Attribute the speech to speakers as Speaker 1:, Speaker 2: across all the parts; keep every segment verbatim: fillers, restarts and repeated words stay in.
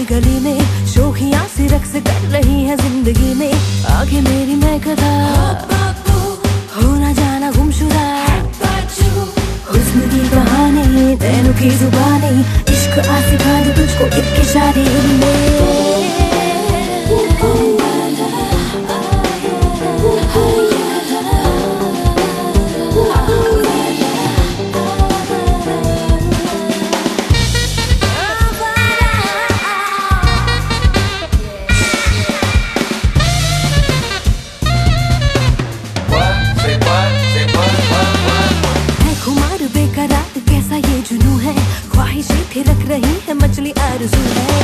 Speaker 1: गली में शोखियां सी रक्स कर रही है जिंदगी में। आगे मेरी मैं कथा होना जाना गुमशुदा, हुस्न की कहानी नैनों की जुबानी, इश्क आ सिखा दे तुझको एक इशारे में। कैसा ये जुनून है, ख्वाहिशें थिरक रही है, मछली आरज़ू है।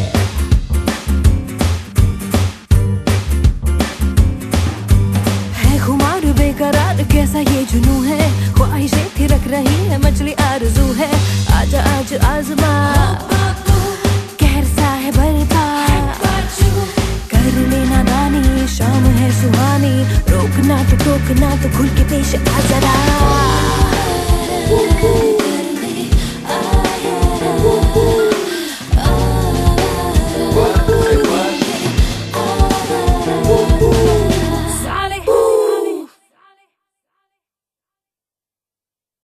Speaker 1: है खुमार बेकरार कैसा ये जुनून है, ख्वाहिशें थिरक रही है, मछली आरज़ू है। आजा आज आज़मा कहर सा है बरपा, कर लेना दानी, शाम है सुहानी, रोकना तो टोकना तो खुल के पेश आ जरा।